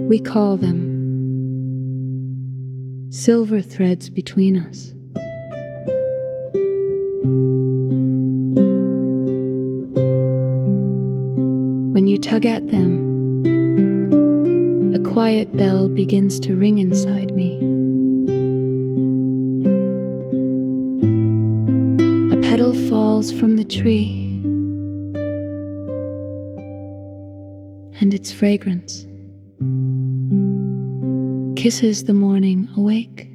We call them silver threads between us. When you tug at them, a quiet bell begins to ring inside me. A petal falls from the tree, and its fragrance kisses the morning awake.